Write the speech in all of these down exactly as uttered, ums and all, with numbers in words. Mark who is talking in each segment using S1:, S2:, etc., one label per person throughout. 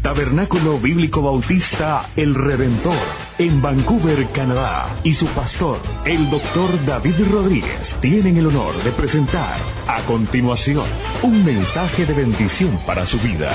S1: Tabernáculo Bíblico Bautista El Redentor, en Vancouver, Canadá, y su pastor, el doctor David Rodríguez, tienen el honor de presentar a continuación un mensaje de bendición para su vida.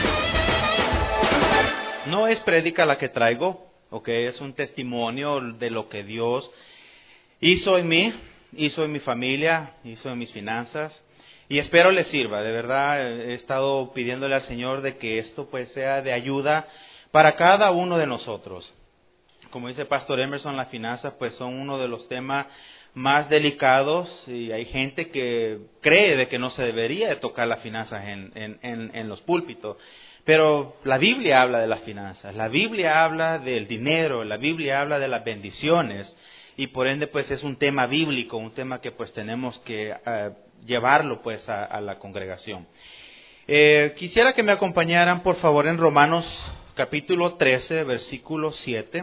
S2: No es prédica la que traigo, ok, es un testimonio de lo que Dios hizo en mí, hizo en mi familia, hizo en mis finanzas. Y espero les sirva, de verdad he estado pidiéndole al Señor de que esto pues sea de ayuda para cada uno de nosotros. Como dice Pastor Emerson, las finanzas pues son uno de los temas más delicados y hay gente que cree de que no se debería de tocar las finanzas en, en, en, en los púlpitos. Pero la Biblia habla de las finanzas, la Biblia habla del dinero, la Biblia habla de las bendiciones y por ende pues es un tema bíblico, un tema que pues tenemos que uh, llevarlo pues a, a la congregación. Eh, quisiera que me acompañaran por favor en Romanos capítulo trece, versículo siete.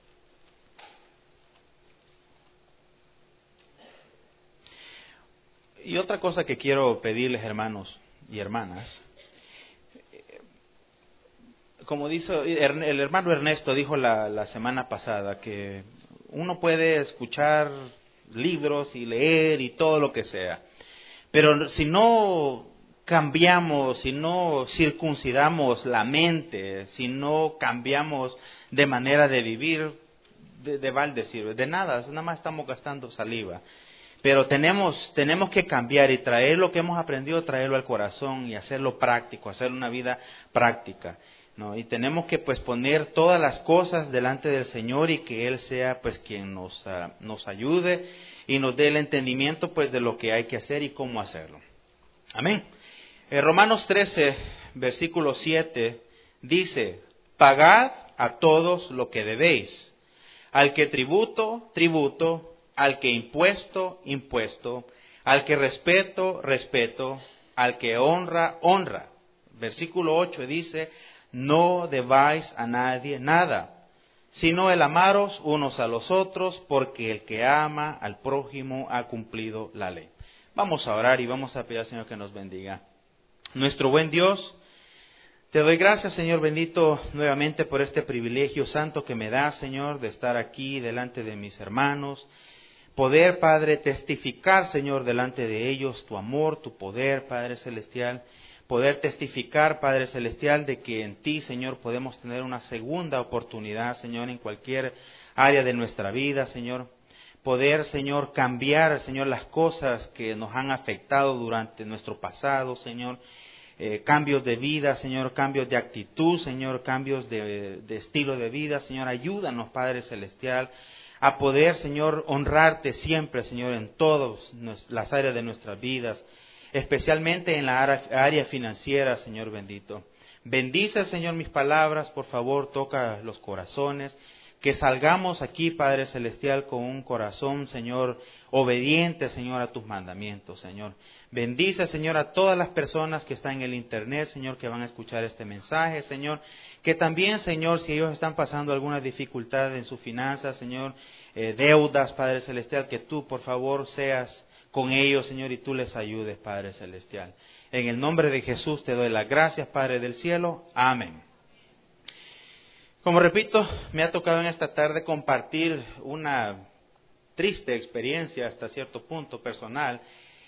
S2: Y otra cosa que quiero pedirles, hermanos y hermanas, como dice el hermano Ernesto dijo la, la semana pasada, que uno puede escuchar libros y leer y todo lo que sea, pero si no cambiamos, si no circuncidamos la mente, si no cambiamos de manera de vivir, de, de balde sirve, de nada, nada más estamos gastando saliva. Pero tenemos, tenemos que cambiar y traer lo que hemos aprendido, traerlo al corazón y hacerlo práctico, hacer una vida práctica, ¿no? Y tenemos que pues poner todas las cosas delante del Señor y que Él sea pues quien nos, uh, nos ayude y nos dé el entendimiento pues de lo que hay que hacer y cómo hacerlo. Amén. En Romanos trece, versículo siete, dice: pagad a todos lo que debéis, al que tributo, tributo, al que impuesto, impuesto, al que respeto, respeto, al que honra, honra. Versículo ocho dice: no debáis a nadie nada, sino el amaros unos a los otros, porque el que ama al prójimo ha cumplido la ley. Vamos a orar y vamos a pedir al Señor que nos bendiga. Nuestro buen Dios, te doy gracias, Señor bendito, nuevamente por este privilegio santo que me das, Señor, de estar aquí delante de mis hermanos. Poder, Padre, testificar, Señor, delante de ellos tu amor, tu poder, Padre Celestial. Poder testificar, Padre Celestial, de que en ti, Señor, podemos tener una segunda oportunidad, Señor, en cualquier área de nuestra vida, Señor. Poder, Señor, cambiar, Señor, las cosas que nos han afectado durante nuestro pasado, Señor. Eh, cambios de vida, Señor, cambios de actitud, Señor, cambios de, de estilo de vida, Señor. Ayúdanos, Padre Celestial, a poder, Señor, honrarte siempre, Señor, en todas las áreas de nuestras vidas, especialmente en la área financiera, Señor bendito. Bendice, Señor, mis palabras, por favor, toca los corazones, que salgamos aquí, Padre Celestial, con un corazón, Señor, obediente, Señor, a tus mandamientos, Señor. Bendice, Señor, a todas las personas que están en el internet, Señor, que van a escuchar este mensaje, Señor. Que también, Señor, si ellos están pasando alguna dificultad en sus finanzas, Señor, eh, deudas, Padre Celestial, que tú, por favor, seas con ellos, Señor, y tú les ayudes, Padre Celestial. En el nombre de Jesús te doy las gracias, Padre del cielo. Amén. Como repito, me ha tocado en esta tarde compartir una triste experiencia hasta cierto punto personal,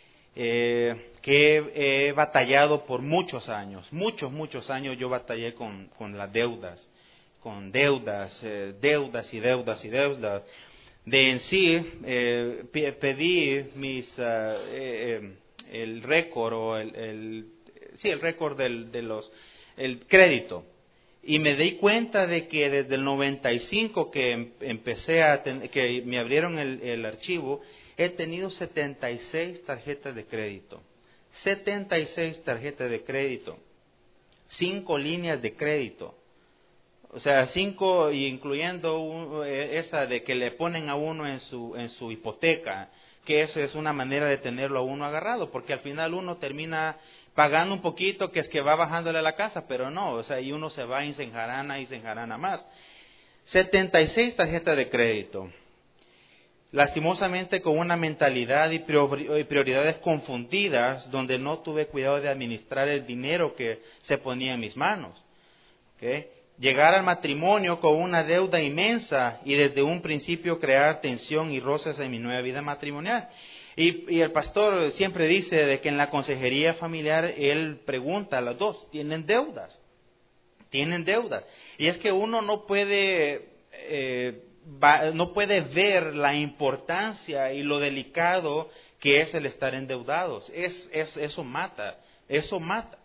S2: eh, que he, he batallado por muchos años, muchos, muchos años yo batallé con, con las deudas, con deudas, eh, deudas y deudas y deudas. De en sí, eh, pedí mis, uh, eh, el récord o el, el, sí, el récord del, de los, el crédito. Y me di cuenta de que desde el noventa y cinco que empecé a ten, que me abrieron el, el archivo, he tenido setenta y seis tarjetas de crédito. setenta y seis tarjetas de crédito. cinco líneas de crédito. O sea, cinco, incluyendo un, esa de que le ponen a uno en su, en su hipoteca, que eso es una manera de tenerlo a uno agarrado, porque al final uno termina pagando un poquito, que es que va bajándole a la casa, pero no, o sea, y uno se va y se enjarana y se enjarana más. setenta y seis tarjetas de crédito. Lastimosamente con una mentalidad y prioridades confundidas, donde no tuve cuidado de administrar el dinero que se ponía en mis manos. ¿okay? Llegar al matrimonio con una deuda inmensa y desde un principio crear tensión y roces en mi nueva vida matrimonial. Y, y el pastor siempre dice de que en la consejería familiar él pregunta a los dos, ¿tienen deudas? Tienen deudas. Y es que uno no puede, eh, va, no puede ver la importancia y lo delicado que es el estar endeudados. Es, es, eso mata, eso mata,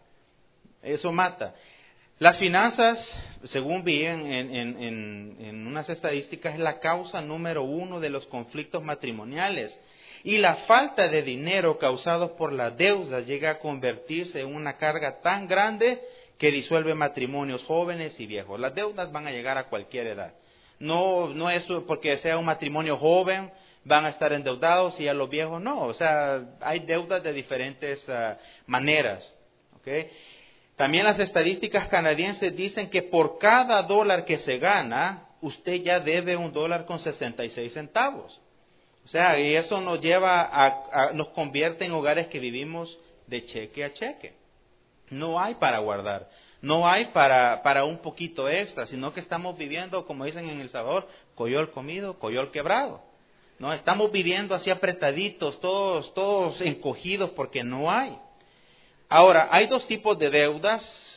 S2: eso mata. Las finanzas, según vi en, en, en, en unas estadísticas, es la causa número uno de los conflictos matrimoniales. Y la falta de dinero causados por la deuda llega a convertirse en una carga tan grande que disuelve matrimonios jóvenes y viejos. Las deudas van a llegar a cualquier edad. No, no es porque sea un matrimonio joven, van a estar endeudados y a los viejos no. O sea, hay deudas de diferentes uh, maneras. ¿Okay? También las estadísticas canadienses dicen que por cada dólar que se gana, usted ya debe un dólar con sesenta y seis centavos. O sea, y eso nos lleva a, a, nos convierte en hogares que vivimos de cheque a cheque. No hay para guardar, no hay para, para un poquito extra, sino que estamos viviendo, como dicen en El Salvador, coyol comido, coyol quebrado. No, estamos viviendo así apretaditos, todos, todos encogidos porque no hay. Ahora, hay dos tipos de deudas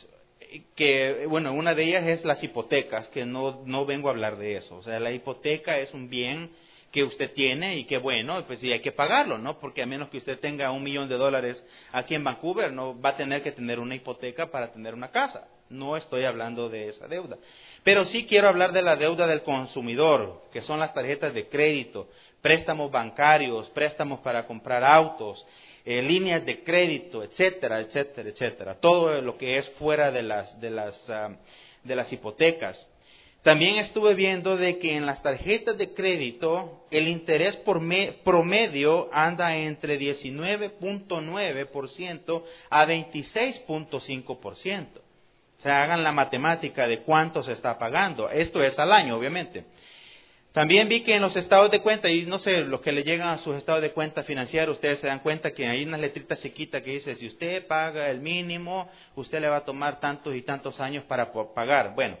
S2: que, bueno, una de ellas es las hipotecas, que no, no vengo a hablar de eso. O sea, la hipoteca es un bien que usted tiene y que bueno, pues sí hay que pagarlo, ¿no? Porque a menos que usted tenga un millón de dólares aquí en Vancouver, no va a tener que tener una hipoteca para tener una casa. No estoy hablando de esa deuda. Pero sí quiero hablar de la deuda del consumidor, que son las tarjetas de crédito, préstamos bancarios, préstamos para comprar autos, eh, líneas de crédito, etcétera, etcétera, etcétera. Todo lo que es fuera de las, de las, uh, de las hipotecas. También estuve viendo de que en las tarjetas de crédito el interés por me, promedio anda entre diecinueve punto nueve por ciento a veintiséis punto cinco por ciento. O sea, hagan la matemática de cuánto se está pagando. Esto es al año, obviamente. También vi que en los estados de cuenta, y no sé, los que le llegan a sus estados de cuenta financieros, ustedes se dan cuenta que hay unas letritas chiquitas que dice, si usted paga el mínimo, usted le va a tomar tantos y tantos años para pagar. Bueno.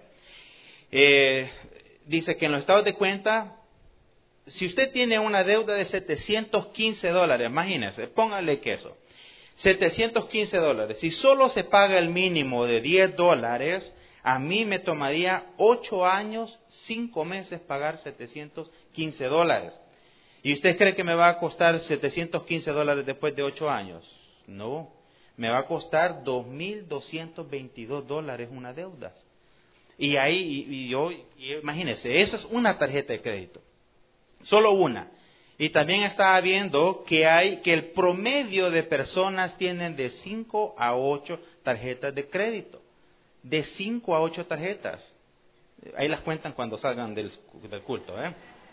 S2: Eh, dice que en los estados de cuenta, si usted tiene una deuda de setecientos quince dólares, imagínese, póngale que eso, setecientos quince dólares, si solo se paga el mínimo de diez dólares, a mí me tomaría ocho años, cinco meses pagar setecientos quince dólares. ¿Y usted cree que me va a costar setecientos quince dólares después de ocho años? No, me va a costar dos mil doscientos veintidós dólares una deuda. Y ahí, y, y yo, y imagínense, eso es una tarjeta de crédito, solo una. Y también estaba viendo que hay, que el promedio de personas tienen de cinco a ocho tarjetas de crédito, de cinco a ocho tarjetas. Ahí las cuentan cuando salgan del, del culto, ¿eh?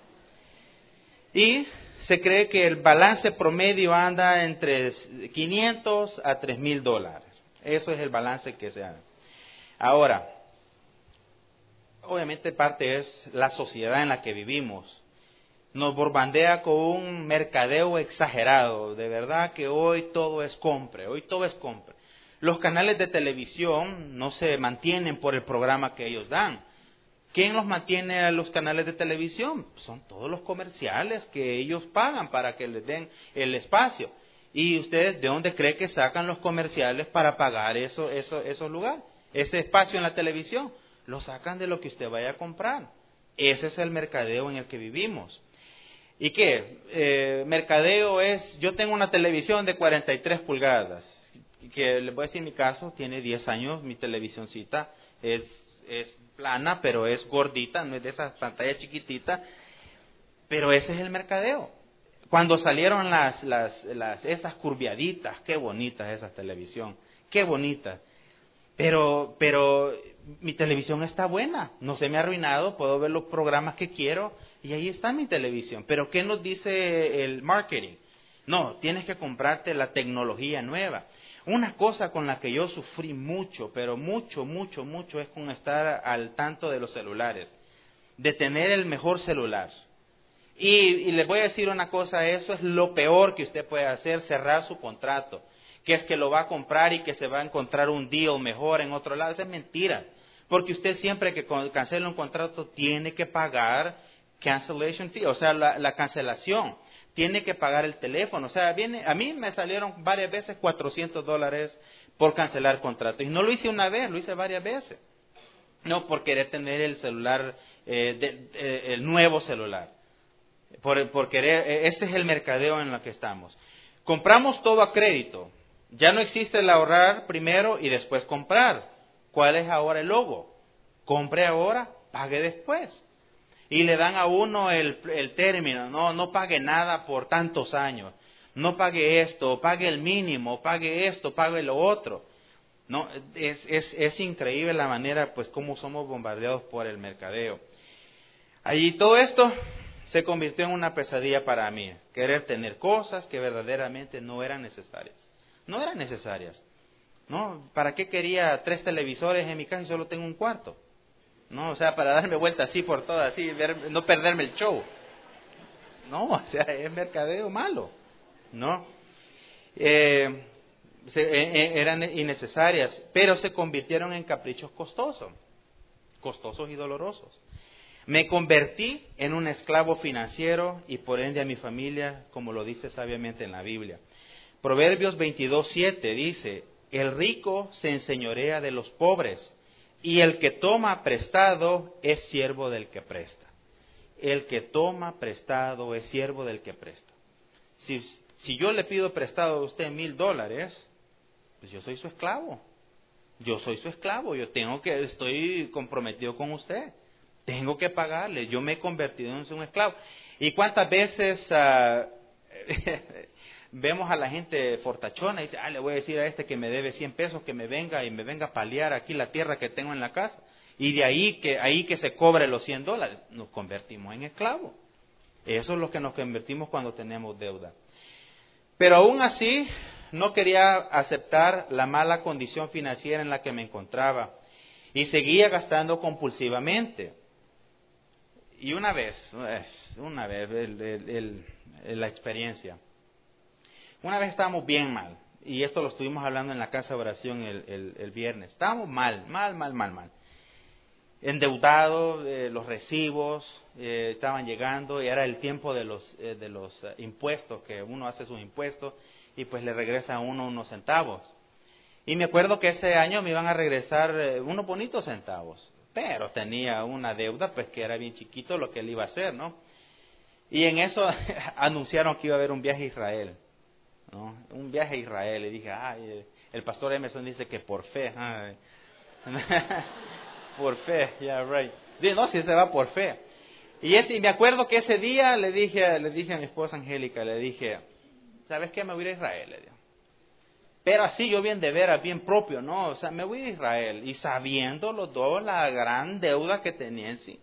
S2: Y se cree que el balance promedio anda entre quinientos a tres mil dólares. Eso es el balance que se da. Ahora, obviamente parte es la sociedad en la que vivimos. Nos bombardea con un mercadeo exagerado. De verdad que hoy todo es compre, hoy todo es compre. Los canales de televisión no se mantienen por el programa que ellos dan. ¿Quién los mantiene a los canales de televisión? Son todos los comerciales que ellos pagan para que les den el espacio. ¿Y ustedes de dónde creen que sacan los comerciales para pagar eso, eso, esos lugares? Ese espacio en la televisión. Lo sacan de lo que usted vaya a comprar. Ese es el mercadeo en el que vivimos. ¿Y qué? Eh, mercadeo es, yo tengo una televisión de cuarenta y tres pulgadas, que les voy a decir en mi caso, tiene diez años, mi televisioncita es, es plana, pero es gordita, no es de esas pantallas chiquititas, pero ese es el mercadeo. Cuando salieron las, las, las, esas curviaditas, qué bonitas esas televisión, qué bonitas. Pero, pero mi televisión está buena, no se me ha arruinado, puedo ver los programas que quiero y ahí está mi televisión. Pero ¿qué nos dice el marketing? No, tienes que comprarte la tecnología nueva. Una cosa con la que yo sufrí mucho, pero mucho, mucho, mucho, es con estar al tanto de los celulares, de tener el mejor celular. Y, y les voy a decir una cosa, eso es lo peor que usted puede hacer, cerrar su contrato. Que es que lo va a comprar y que se va a encontrar un deal mejor en otro lado. Eso es mentira. Porque usted siempre que cancela un contrato tiene que pagar cancellation fee, o sea, la, la cancelación. Tiene que pagar el teléfono. O sea, viene, a mí me salieron varias veces cuatrocientos dólares por cancelar contrato. Y no lo hice una vez, lo hice varias veces. No por querer tener el celular, eh, de, de, el nuevo celular. Por, por querer, este es el mercadeo en el que estamos. Compramos todo a crédito. Ya no existe el ahorrar primero y después comprar. ¿Cuál es ahora el logo? Compre ahora, pague después. Y le dan a uno el, el término, no, no pague nada por tantos años. No pague esto, pague el mínimo, pague esto, pague lo otro. No, es, es, es increíble la manera, pues, cómo somos bombardeados por el mercadeo. Allí todo esto se convirtió en una pesadilla para mí. Querer tener cosas que verdaderamente no eran necesarias. No eran necesarias. ¿No? ¿Para qué quería tres televisores en mi casa y solo tengo un cuarto? No, o sea, para darme vuelta así por todo, así, ver, no perderme el show. No, o sea, es mercadeo malo, ¿no? Eh, se, eh, eran innecesarias, pero se convirtieron en caprichos costosos, costosos y dolorosos. Me convertí en un esclavo financiero y por ende a mi familia, como lo dice sabiamente en la Biblia. Proverbios veintidós siete dice, el rico se enseñorea de los pobres, y el que toma prestado es siervo del que presta. El que toma prestado es siervo del que presta. Si, si yo le pido prestado a usted mil dólares, pues yo soy su esclavo. Yo soy su esclavo. Yo tengo que, estoy comprometido con usted. Tengo que pagarle. Yo me he convertido en un esclavo. ¿Y cuántas veces uh, vemos a la gente fortachona y dice, ah, le voy a decir a este que me debe cien pesos, que me venga y me venga a paliar aquí la tierra que tengo en la casa? Y de ahí que, ahí que se cobre los cien dólares. Nos convertimos en esclavos. Eso es lo que nos convertimos cuando tenemos deuda. Pero aún así, no quería aceptar la mala condición financiera en la que me encontraba. Y seguía gastando compulsivamente. Y una vez, una vez, el, el, el, la experiencia. Una vez estábamos bien mal, y esto lo estuvimos hablando en la casa de oración el, el, el viernes. Estábamos mal, mal, mal, mal, mal. Endeudados, eh, los recibos eh, estaban llegando, y era el tiempo de los, eh, de los uh, impuestos, que uno hace sus impuestos, y pues le regresa a uno unos centavos. Y me acuerdo que ese año me iban a regresar eh, unos bonitos centavos, pero tenía una deuda, pues que era bien chiquito lo que él iba a hacer, ¿no? Y en eso anunciaron que iba a haber un viaje a Israel. ¿No? Un viaje a Israel, y dije, ay, el pastor Emerson dice que por fe, ay. Por fe, yeah, right. Sí, no, si se va por fe. Y, ese, y me acuerdo que ese día le dije, le dije a mi esposa Angélica, le dije, ¿sabes qué? Me voy a ir a Israel, le dije. Pero así yo bien de veras, bien propio, ¿no? O sea, me voy a Israel, y sabiendo los dos la gran deuda que tenía encima.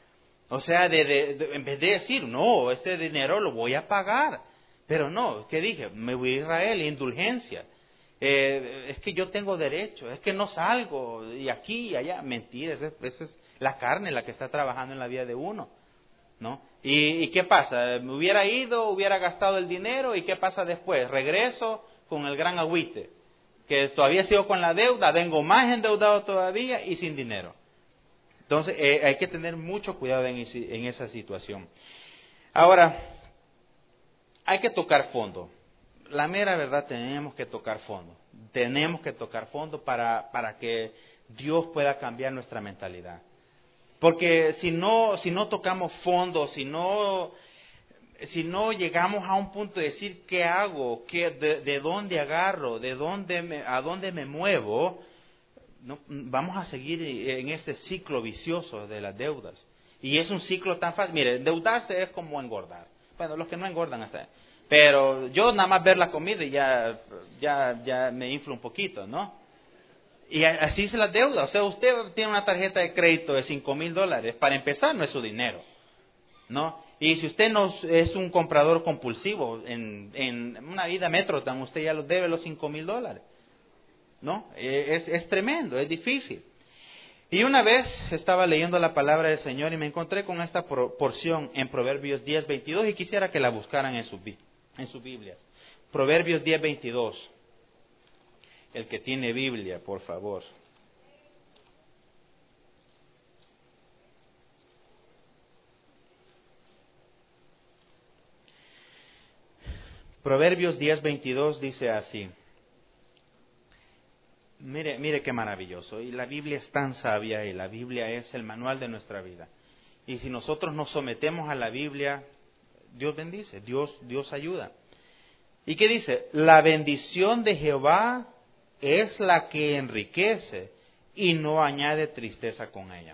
S2: O sea, de, de, de, en vez de decir, no, este dinero lo voy a pagar. Pero no, ¿qué dije? Me voy a Israel, indulgencia. Eh, es que yo tengo derecho, es que no salgo, y aquí y allá. Mentira, esa, esa es la carne la que está trabajando en la vida de uno, ¿no? ¿Y, y qué pasa? Me hubiera ido, hubiera gastado el dinero, ¿y qué pasa después? Regreso con el gran agüite, que todavía sigo con la deuda, vengo más endeudado todavía y sin dinero. Entonces, eh, hay que tener mucho cuidado en, ese, en esa situación. Ahora, hay que tocar fondo. La mera verdad, tenemos que tocar fondo. Tenemos que tocar fondo para, para que Dios pueda cambiar nuestra mentalidad. Porque si no, si no tocamos fondo, si no, si no llegamos a un punto de decir qué hago, qué, de, de dónde agarro, de dónde me, a dónde me muevo, no, vamos a seguir en ese ciclo vicioso de las deudas. Y es un ciclo tan fácil. Mire, endeudarse es como engordar. Bueno, los que no engordan hasta ahí. Pero yo nada más ver la comida y ya, ya, ya me inflo un poquito, ¿no? Y así es la deuda. O sea, usted tiene una tarjeta de crédito de cinco mil dólares. Para empezar, no es su dinero, ¿no? Y si usted no es un comprador compulsivo, en, en una vida Metrotan, usted ya lo debe los cinco mil dólares, ¿no? Es, es tremendo, es difícil. Y una vez estaba leyendo la palabra del Señor y me encontré con esta porción en Proverbios diez veintidós, y quisiera que la buscaran en sus en sus Biblias. Proverbios diez veintidós. El que tiene Biblia, por favor. Proverbios diez veintidós dice así. Mire, mire qué maravilloso. Y la Biblia es tan sabia y la Biblia es el manual de nuestra vida. Y si nosotros nos sometemos a la Biblia, Dios bendice, Dios, Dios ayuda. ¿Y qué dice? La bendición de Jehová es la que enriquece y no añade tristeza con ella.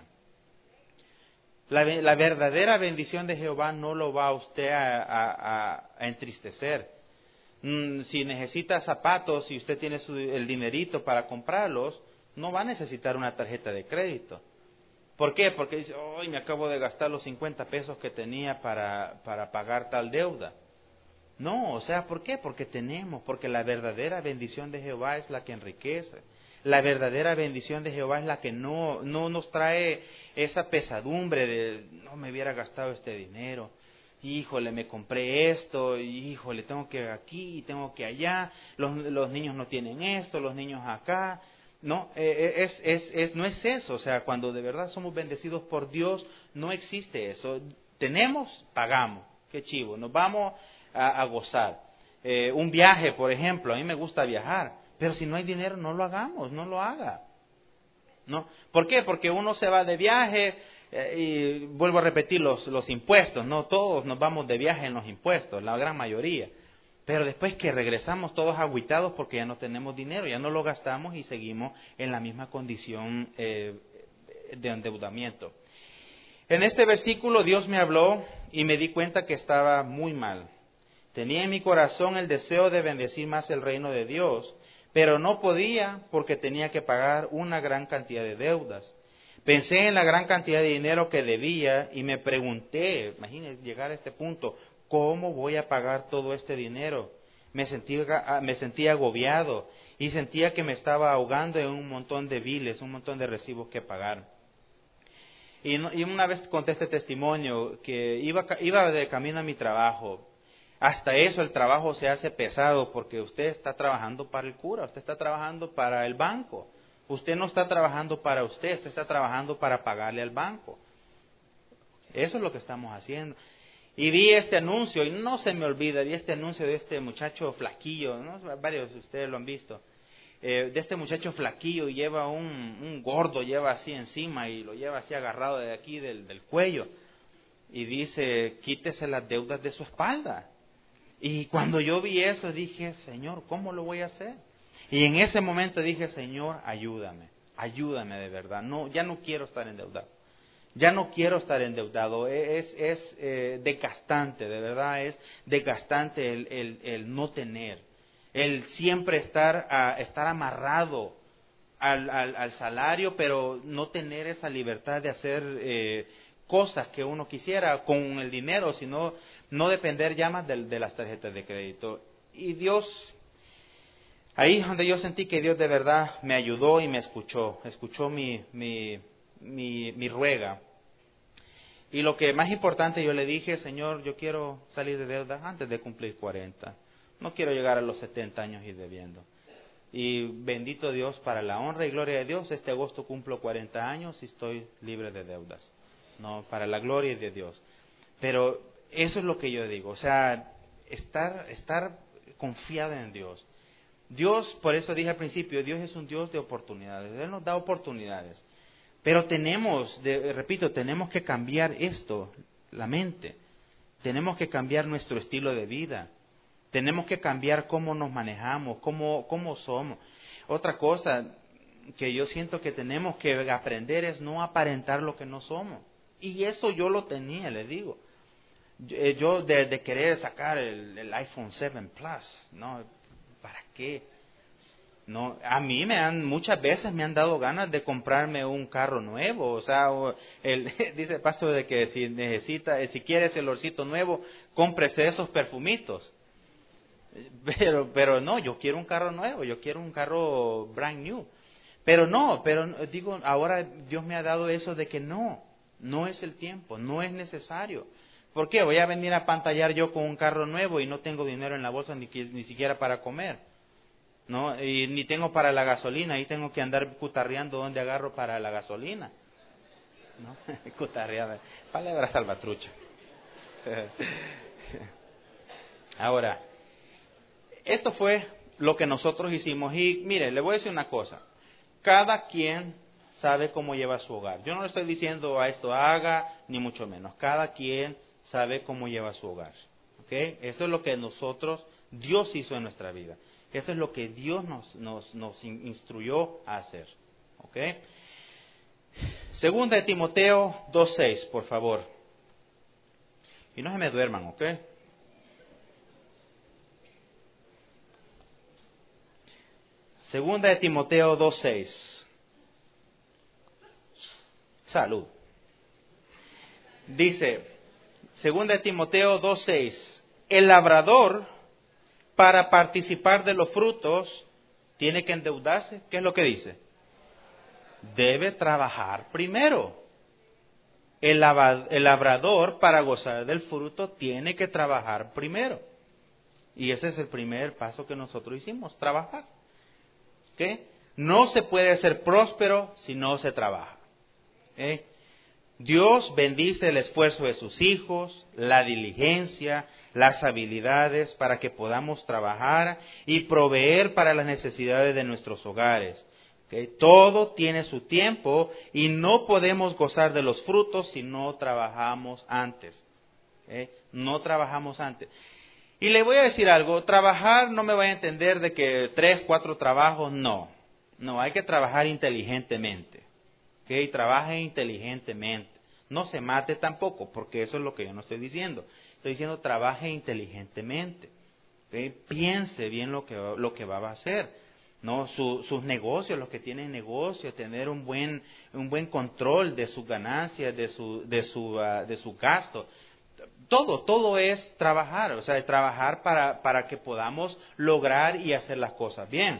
S2: La, la verdadera bendición de Jehová no lo va a usted a, a, a entristecer. Mm, si necesita zapatos y usted tiene su, el dinerito para comprarlos, no va a necesitar una tarjeta de crédito. ¿Por qué? Porque dice, hoy me acabo de gastar los cincuenta pesos que tenía para, para pagar tal deuda. No, o sea, ¿por qué? Porque tenemos, porque la verdadera bendición de Jehová es la que enriquece. La verdadera bendición de Jehová es la que no, no nos trae esa pesadumbre de, no me hubiera gastado este dinero, híjole, me compré esto, híjole, tengo que aquí, tengo que allá, los, los niños no tienen esto, los niños acá. No, es, es, es, no es eso, o sea, cuando de verdad somos bendecidos por Dios, no existe eso. Tenemos, pagamos, qué chivo, nos vamos a, a gozar. Eh, un viaje, por ejemplo, a mí me gusta viajar, pero si no hay dinero, no lo hagamos, no lo haga. ¿No? ¿Por qué? Porque uno se va de viaje eh, y vuelvo a repetir los, los impuestos, no todos nos vamos de viaje en los impuestos, la gran mayoría. Pero después que regresamos todos agüitados porque ya no tenemos dinero, ya no lo gastamos y seguimos en la misma condición eh, de endeudamiento. En este versículo Dios me habló y me di cuenta que estaba muy mal. Tenía en mi corazón el deseo de bendecir más el reino de Dios, pero no podía porque tenía que pagar una gran cantidad de deudas. Pensé en la gran cantidad de dinero que debía y me pregunté, imagínense llegar a este punto, ¿cómo voy a pagar todo este dinero? Me sentía, me sentía agobiado y sentía que me estaba ahogando en un montón de biles, un montón de recibos que pagar. Y, no, y una vez conté este testimonio que iba, iba de camino a mi trabajo. Hasta eso el trabajo se hace pesado porque usted está trabajando para el cura, usted está trabajando para el banco. Usted no está trabajando para usted, usted está trabajando para pagarle al banco. Eso es lo que estamos haciendo. Y vi este anuncio, y no se me olvida, vi este anuncio de este muchacho flaquillo, ¿no? Varios de ustedes lo han visto, eh, de este muchacho flaquillo, y lleva un, un gordo, lleva así encima, y lo lleva así agarrado de aquí del, del cuello, y dice, quítese las deudas de su espalda. Y cuando yo vi eso, dije, Señor, ¿cómo lo voy a hacer? Y en ese momento dije, Señor, ayúdame, ayúdame de verdad, no, ya no quiero estar endeudado. Ya no quiero estar endeudado, es, es eh, desgastante, de verdad es desgastante el, el, el no tener, el siempre estar, a, estar amarrado al, al, al salario, pero no tener esa libertad de hacer eh, cosas que uno quisiera con el dinero, sino no depender ya más de, de las tarjetas de crédito. Y Dios, ahí es donde yo sentí que Dios de verdad me ayudó y me escuchó, escuchó mi, mi, mi, mi ruega. Y lo que más importante, yo le dije, Señor, yo quiero salir de deuda antes de cumplir cuarenta. No quiero llegar a los setenta años y debiendo. Y bendito Dios, para la honra y gloria de Dios, este agosto cumplo cuarenta años y estoy libre de deudas. No, para la gloria de Dios. Pero eso es lo que yo digo, o sea, estar, estar confiado en Dios. Dios, por eso dije al principio, Dios es un Dios de oportunidades. Él nos da oportunidades. Pero tenemos, de, repito, tenemos que cambiar esto, la mente. Tenemos que cambiar nuestro estilo de vida. Tenemos que cambiar cómo nos manejamos, cómo, cómo somos. Otra cosa que yo siento que tenemos que aprender es no aparentar lo que no somos. Y eso yo lo tenía, le digo. Yo, yo de, de querer sacar el, el iPhone siete Plus, ¿no? ¿Para qué? No, a mí me han, muchas veces me han dado ganas de comprarme un carro nuevo, o sea, el, dice el pastor de que si necesita, si quieres el olorcito nuevo, cómprese esos perfumitos. Pero, pero no, yo quiero un carro nuevo, yo quiero un carro brand new. Pero no, pero digo, ahora Dios me ha dado eso de que no, no es el tiempo, no es necesario. ¿Por qué? Voy a venir a pantallar yo con un carro nuevo y no tengo dinero en la bolsa ni, ni siquiera para comer. ¿No? Y ni tengo para la gasolina, ahí tengo que andar cutarreando donde agarro para la gasolina. ¿No? Cutarreada, palabra salvatrucha. Ahora, Esto fue lo que nosotros hicimos. Y mire, le voy a decir una cosa. Cada quien sabe cómo lleva su hogar. Yo no le estoy diciendo a esto haga, ni mucho menos. Cada quien sabe cómo lleva su hogar. ¿Ok? Esto es lo que nosotros, Dios hizo en nuestra vida. Esto es lo que Dios nos, nos, nos instruyó a hacer. ¿Ok? Segunda de Timoteo dos seis, por favor. Y no se me duerman, ¿ok? Segunda de Timoteo dos seis. Salud. Dice, Segunda de Timoteo dos seis. El labrador, para participar de los frutos, tiene que endeudarse. ¿Qué es lo que dice? Debe trabajar primero. El labrador, para gozar del fruto, tiene que trabajar primero. Y ese es el primer paso que nosotros hicimos, trabajar. ¿Okay? No se puede ser próspero si no se trabaja. ¿Okay? Dios bendice el esfuerzo de sus hijos, la diligencia, las habilidades para que podamos trabajar y proveer para las necesidades de nuestros hogares. ¿Okay? Todo tiene su tiempo y no podemos gozar de los frutos si no trabajamos antes. ¿Okay? No trabajamos antes. Y le voy a decir algo, trabajar no me vaya a entender de que tres, cuatro trabajos, no. No, hay que trabajar inteligentemente. ¿Okay? Trabaje inteligentemente. No se mate tampoco, porque eso es lo que yo no estoy diciendo. Estoy diciendo trabaje inteligentemente. ¿Okay? Piense bien lo que, lo que va a hacer. No, Su, sus negocios, los que tienen negocios, tener un buen, un buen control de sus ganancias, de su, de su, uh, de su gasto. Todo, todo es trabajar, o sea, trabajar para, para que podamos lograr y hacer las cosas bien.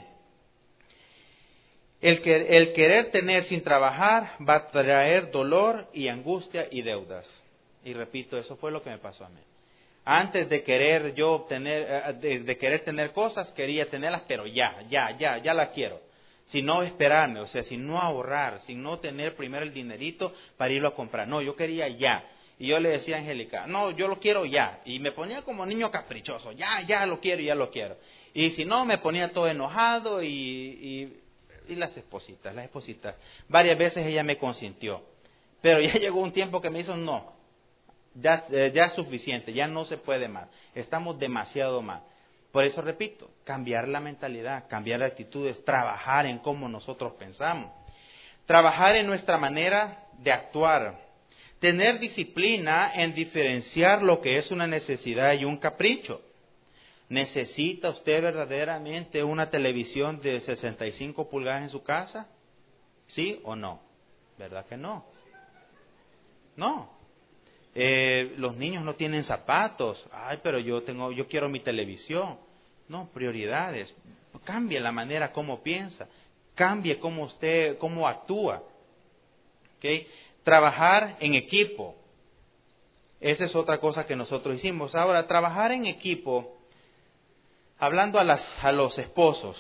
S2: El, que, el querer tener sin trabajar va a traer dolor y angustia y deudas. Y repito, eso fue lo que me pasó a mí. Antes de querer yo obtener, de, de querer tener cosas, quería tenerlas, pero ya, ya, ya, ya las quiero. Si no esperarme, o sea, si no ahorrar, si no tener primero el dinerito para irlo a comprar. No, yo quería ya. Y yo le decía a Angélica, no, yo lo quiero ya. Y me ponía como niño caprichoso, ya, ya lo quiero, ya lo quiero. Y si no, me ponía todo enojado y, y, y las espositas, las espositas. Varias veces ella me consintió. Pero ya llegó un tiempo que me hizo, no, ya, eh, ya es suficiente, ya no se puede más. Estamos demasiado mal. Por eso repito, cambiar la mentalidad, cambiar actitudes, trabajar en cómo nosotros pensamos. Trabajar en nuestra manera de actuar. Tener disciplina en diferenciar lo que es una necesidad y un capricho. ¿Necesita usted verdaderamente una televisión de sesenta y cinco pulgadas en su casa? ¿Sí o no? ¿Verdad que no? No. Eh, los niños no tienen zapatos. Ay, pero yo tengo, yo quiero mi televisión. No, prioridades. Cambie la manera como piensa. Cambie cómo usted, cómo actúa. ¿Okay? Trabajar en equipo. Esa es otra cosa que nosotros hicimos. Ahora, trabajar en equipo, hablando a, las, a los esposos,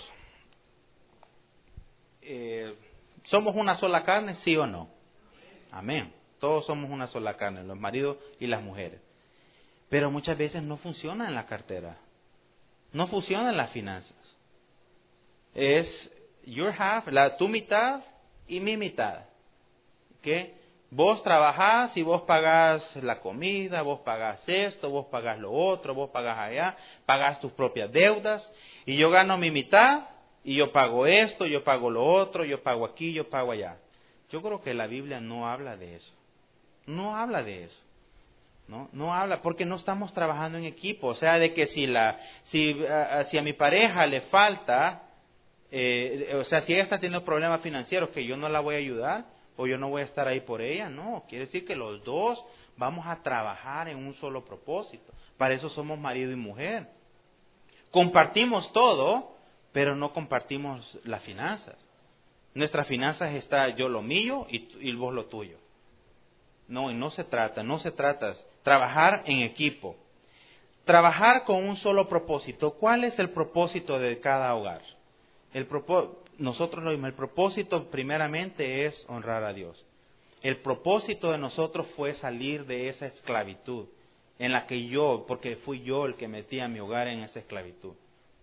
S2: eh, ¿somos una sola carne, sí o no? Amén. Todos somos una sola carne, los maridos y las mujeres. Pero muchas veces no funciona en la cartera. No funciona en las finanzas. Es your half, la, tu mitad y mi mitad. ¿Okay? Vos trabajás y vos pagás la comida, vos pagás esto, vos pagás lo otro, vos pagás allá, pagás tus propias deudas, y yo gano mi mitad, y yo pago esto, yo pago lo otro, yo pago aquí, yo pago allá. Yo creo que la Biblia no habla de eso. No habla de eso. No, no habla, porque no estamos trabajando en equipo. O sea, de que si, la, si, uh, si a mi pareja le falta, eh, o sea, si ella está teniendo problemas financieros, que yo no la voy a ayudar, o yo no voy a estar ahí por ella, no, quiere decir que los dos vamos a trabajar en un solo propósito. Para eso somos marido y mujer. Compartimos todo, pero no compartimos las finanzas. Nuestras finanzas está yo lo mío y, y vos lo tuyo. No, y no se trata, no se trata. Trabajar en equipo. Trabajar con un solo propósito. ¿Cuál es el propósito de cada hogar? El propósito... Nosotros lo mismo, el propósito primeramente es honrar a Dios. El propósito de nosotros fue salir de esa esclavitud en la que yo, porque fui yo el que metí a mi hogar en esa esclavitud.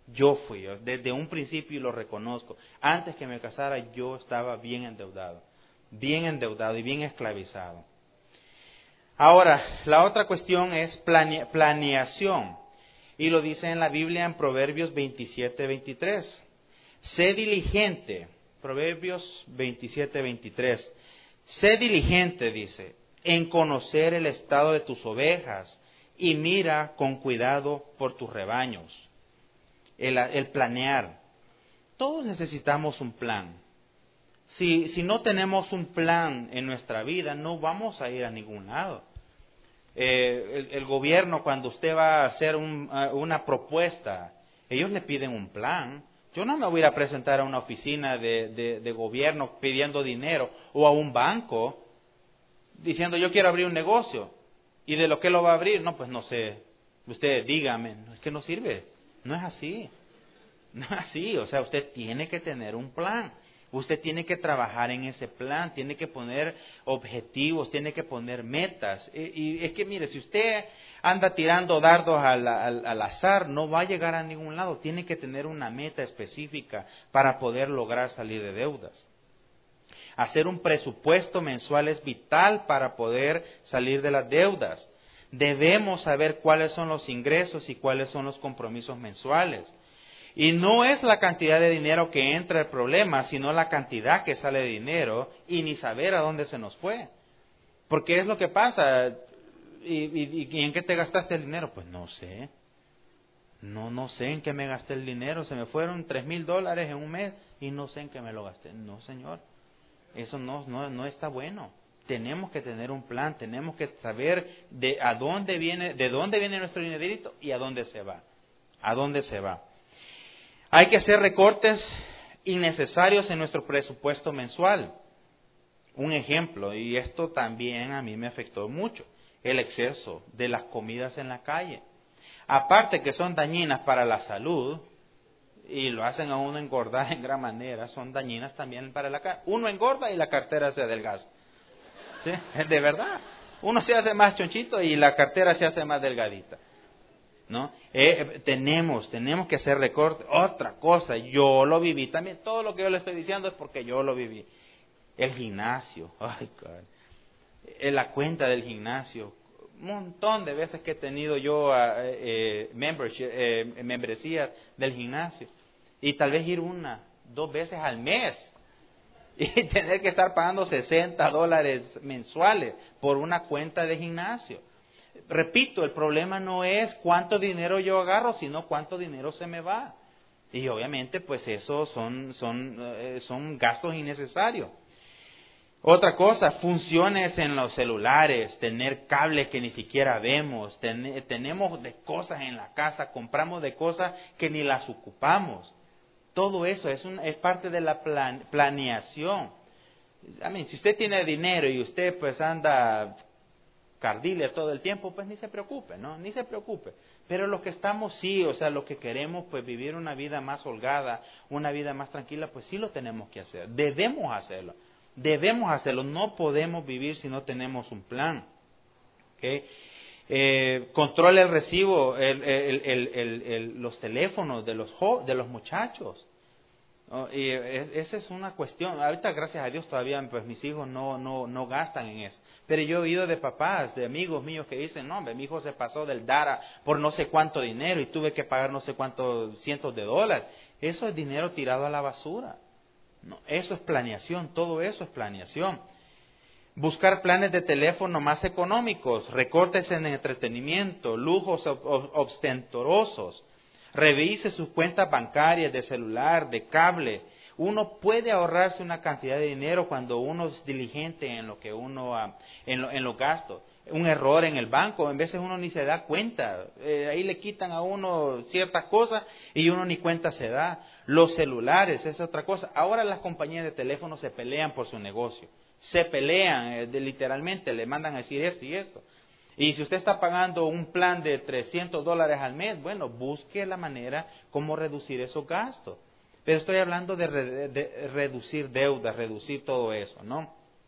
S2: Yo fui, desde un principio lo reconozco. Antes que me casara yo estaba bien endeudado, bien endeudado y bien esclavizado. Ahora, la otra cuestión es plane- planeación. Y lo dice en la Biblia en Proverbios veintisiete, veintitrés. Sé diligente, Proverbios veintisiete, veintitrés. Sé diligente, dice, en conocer el estado de tus ovejas y mira con cuidado por tus rebaños. El, el planear. Todos necesitamos un plan. Si, si no tenemos un plan en nuestra vida, no vamos a ir a ningún lado. Eh, el, el gobierno, cuando usted va a hacer un, una propuesta, ellos le piden un plan. Yo no me voy a ir a presentar a una oficina de, de, de gobierno pidiendo dinero o a un banco diciendo yo quiero abrir un negocio. ¿Y de lo que lo va a abrir? No, pues no sé. Usted dígame. Es que no sirve. No es así. No es así. O sea, usted tiene que tener un plan. Usted tiene que trabajar en ese plan, tiene que poner objetivos, tiene que poner metas. Y, y es que mire, si usted anda tirando dardos al, al, al azar, no va a llegar a ningún lado. Tiene que tener una meta específica para poder lograr salir de deudas. Hacer un presupuesto mensual es vital para poder salir de las deudas. Debemos saber cuáles son los ingresos y cuáles son los compromisos mensuales. Y no es la cantidad de dinero que entra el problema, sino la cantidad que sale de dinero y ni saber a dónde se nos fue. Porque es lo que pasa. ¿Y, y, y en qué te gastaste el dinero? Pues no sé. No, no sé en qué me gasté el dinero. Se me fueron tres mil dólares en un mes y no sé en qué me lo gasté. No, señor. Eso no, no, no está bueno. Tenemos que tener un plan, tenemos que saber de a dónde viene, de dónde viene nuestro dinerito y a dónde se va. A dónde se va. Hay que hacer recortes innecesarios en nuestro presupuesto mensual. Un ejemplo, y esto también a mí me afectó mucho, el exceso de las comidas en la calle. Aparte que son dañinas para la salud, y lo hacen a uno engordar en gran manera, son dañinas también para la cartera. Uno engorda y la cartera se adelgaza. ¿Sí? De verdad. Uno se hace más chonchito y la cartera se hace más delgadita. ¿No? Eh, tenemos, tenemos que hacer recortes. Otra cosa, yo lo viví también. Todo lo que yo le estoy diciendo es porque yo lo viví. El gimnasio, ay, eh, la cuenta del gimnasio. Un montón de veces que he tenido yo eh, membership, eh, membresías del gimnasio. Y tal vez ir una, dos veces al mes. Y tener que estar pagando sesenta dólares mensuales por una cuenta de gimnasio. Repito, el problema no es cuánto dinero yo agarro, sino cuánto dinero se me va. Y obviamente, pues eso son, son, eh, son gastos innecesarios. Otra cosa, funciones en los celulares, tener cables que ni siquiera vemos, ten, tenemos de cosas en la casa, compramos de cosas que ni las ocupamos. Todo eso es, un, es parte de la plan, planeación. I mean, si usted tiene dinero y usted pues anda cardile todo el tiempo, pues ni se preocupe, ¿no? Ni se preocupe. Pero los que estamos, sí, o sea, los que queremos pues vivir una vida más holgada, una vida más tranquila, pues sí lo tenemos que hacer. Debemos hacerlo. Debemos hacerlo. No podemos vivir si no tenemos un plan. ¿Okay? Eh, controle el recibo, el, el, el, el, el, los teléfonos de los, jo, de los muchachos. ¿No? Y esa es una cuestión. Ahorita, gracias a Dios, todavía pues mis hijos no, no, no gastan en eso. Pero yo he oído de papás, de amigos míos que dicen, no, hombre, mi hijo se pasó del Dara por no sé cuánto dinero y tuve que pagar no sé cuántos cientos de dólares. Eso es dinero tirado a la basura. No, eso es planeación, todo eso es planeación. Buscar planes de teléfono más económicos, recortes en entretenimiento, lujos ostentosos. Revise sus cuentas bancarias, de celular, de cable. Uno puede ahorrarse una cantidad de dinero cuando uno es diligente en lo que uno, en, lo, en los gastos. Un error en el banco, en veces uno ni se da cuenta. Eh, ahí le quitan a uno ciertas cosas y uno ni cuenta se da. Los celulares es otra cosa. Ahora las compañías de teléfono se pelean por su negocio. Se pelean, eh, de, literalmente le mandan a decir esto y esto. Y si usted está pagando un plan de trescientos dólares al mes, bueno, busque la manera cómo reducir esos gastos. Pero estoy hablando de, re, de reducir deudas, reducir todo eso, ¿no?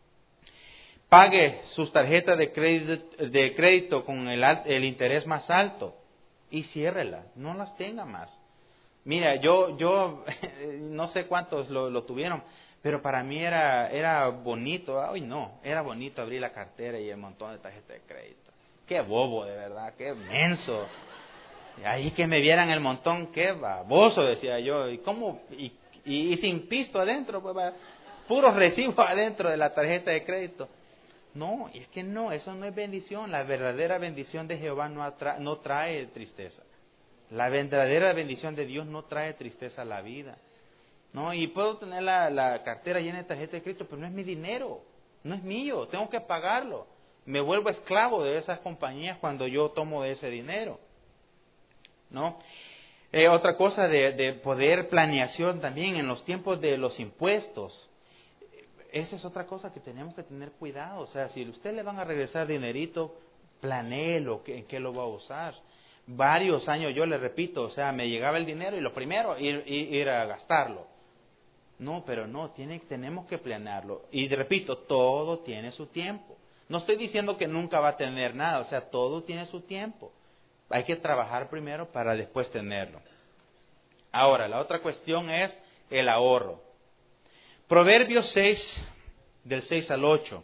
S2: Pague sus tarjetas de crédito, de crédito con el, el interés más alto y ciérrela, no las tenga más. Mira, yo, yo no sé cuántos lo, lo tuvieron, pero para mí era, era bonito. Ay, no, era bonito abrir la cartera y el montón de tarjetas de crédito. Qué bobo, de verdad, qué menso. Y ahí que me vieran el montón, qué baboso, decía yo. ¿Y cómo? Y, y, y sin pisto adentro, pues, puros recibos adentro de la tarjeta de crédito. No, es que no, eso no es bendición. La verdadera bendición de Jehová no, atra- no trae tristeza. La verdadera bendición de Dios no trae tristeza a la vida. No, y puedo tener la, la cartera llena de tarjeta de crédito, pero no es mi dinero, no es mío, tengo que pagarlo. Me vuelvo esclavo de esas compañías cuando yo tomo de ese dinero. ¿No? Eh, otra cosa de, de poder planeación también en los tiempos de los impuestos. Esa es otra cosa que tenemos que tener cuidado. O sea, si a usted le van a regresar dinerito, planéelo, en qué lo va a usar. Varios años, yo le repito, o sea, me llegaba el dinero y lo primero, ir, ir, ir a gastarlo. No, pero no, tiene, tenemos que planearlo. Y repito, todo tiene su tiempo. No estoy diciendo que nunca va a tener nada, o sea, todo tiene su tiempo. Hay que trabajar primero para después tenerlo. Ahora, la otra cuestión es el ahorro. Proverbios seis, del seis al ocho,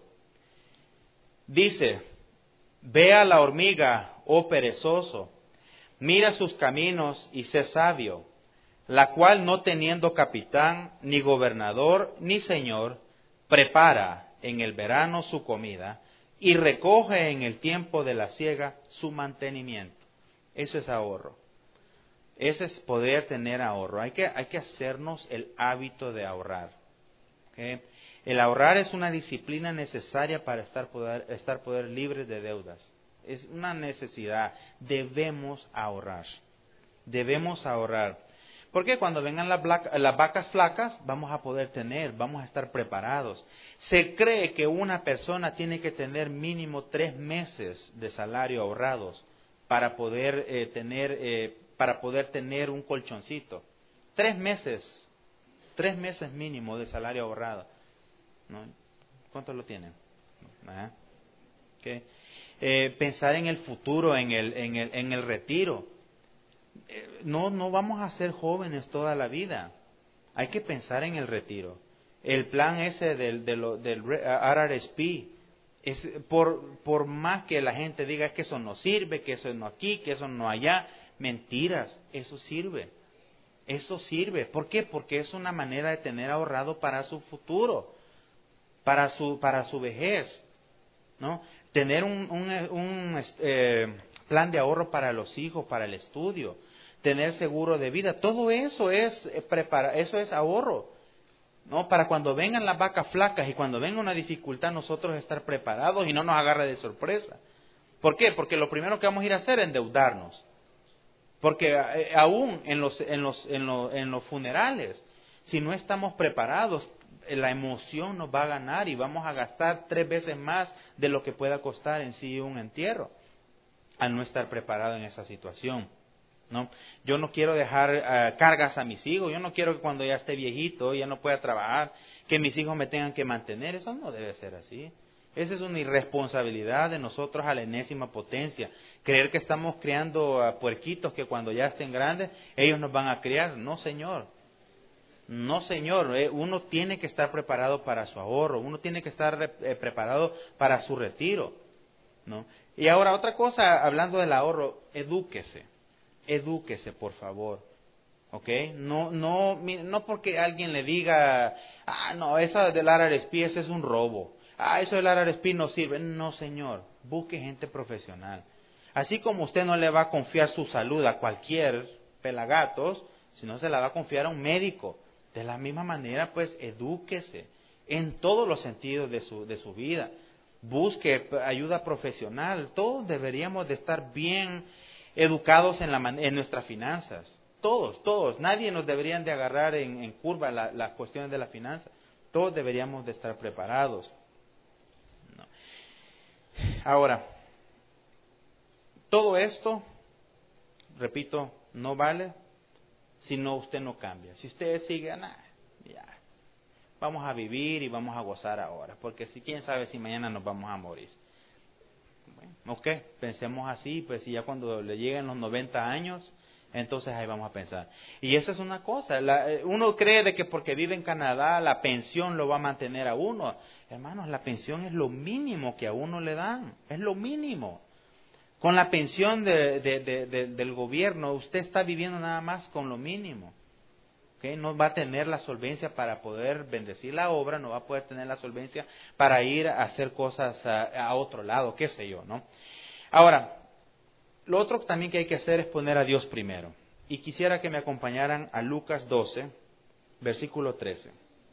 S2: dice: Ve a la hormiga, oh perezoso, mira sus caminos y sé sabio, la cual no teniendo capitán, ni gobernador, ni señor, prepara en el verano su comida y recoge en el tiempo de la siega su mantenimiento. Eso es ahorro. Eso es poder tener ahorro. Hay que, hay que hacernos el hábito de ahorrar. ¿Okay? El ahorrar es una disciplina necesaria para estar poder, estar poder libres de deudas. Es una necesidad. Debemos ahorrar. Debemos ahorrar. Porque cuando vengan las, black, las vacas flacas, vamos a poder tener, vamos a estar preparados. Se cree que una persona tiene que tener mínimo tres meses de salario ahorrados para poder eh, tener eh, para poder tener un colchoncito. Tres meses, tres meses mínimo de salario ahorrado. ¿No? ¿Cuánto lo tienen? ¿Ah? ¿Okay? Eh, pensar en el futuro, en el, en el, en el retiro. Eh, no, no vamos a ser jóvenes toda la vida. Hay que pensar en el retiro. El plan ese del, del, del R R S P, es por, por más que la gente diga es que eso no sirve, que eso no aquí, que eso no allá, mentiras, eso sirve. Eso sirve. ¿Por qué? Porque es una manera de tener ahorrado para su futuro, para su, para su vejez, ¿no? Tener un, un, un eh, plan de ahorro para los hijos, para el estudio, tener seguro de vida, todo eso es eh, prepara, eso es ahorro, ¿no? Para cuando vengan las vacas flacas y cuando venga una dificultad, nosotros estar preparados y no nos agarre de sorpresa. ¿Por qué? Porque lo primero que vamos a ir a hacer es endeudarnos. Porque eh, aún en los, en, los, en, los, en los funerales, si no estamos preparados, la emoción nos va a ganar y vamos a gastar tres veces más de lo que pueda costar en sí un entierro, al no estar preparado en esa situación, ¿no? Yo no quiero dejar uh, cargas a mis hijos, yo no quiero que cuando ya esté viejito, ya no pueda trabajar, que mis hijos me tengan que mantener. Eso no debe ser así. Esa es una irresponsabilidad de nosotros a la enésima potencia. Creer que estamos criando a puerquitos que cuando ya estén grandes, ellos nos van a criar. No, señor. No, señor. Uno tiene que estar preparado para su ahorro. Uno tiene que estar eh, preparado para su retiro, ¿no? Y ahora otra cosa, hablando del ahorro, edúquese. Edúquese, por favor. ¿Ok? No, no, no porque alguien le diga, ah, no, esa del R R S P ese es un robo. Ah, eso del R R S P no sirve. No, señor. Busque gente profesional. Así como usted no le va a confiar su salud a cualquier pelagatos, sino se la va a confiar a un médico. De la misma manera, pues, edúquese en todos los sentidos de su, de su vida. Busque ayuda profesional. Todos deberíamos de estar bien educados en, la, en nuestras finanzas. Todos, todos. Nadie nos deberían de agarrar en, en curva las la cuestiones de la finanza. Todos deberíamos de estar preparados. No. Ahora, todo esto, repito, no vale si no usted no cambia. Si usted sigue, nah, ya, vamos a vivir y vamos a gozar ahora, porque si quién sabe si mañana nos vamos a morir. Bueno, ok, pensemos así, pues si ya cuando le lleguen los noventa años, Entonces ahí vamos a pensar. Y eso es una cosa. La, uno cree de que porque vive en Canadá la pensión lo va a mantener a uno. Hermanos, la pensión es lo mínimo que a uno le dan. Es lo mínimo. Con la pensión de, de, de, de, del gobierno, usted está viviendo nada más con lo mínimo. ¿Okay? No va a tener la solvencia para poder bendecir la obra, no va a poder tener la solvencia para ir a hacer cosas a, a otro lado, qué sé yo, ¿no? Ahora, lo otro también que hay que hacer es poner a Dios primero. Y quisiera que me acompañaran a Lucas doce, versículo trece.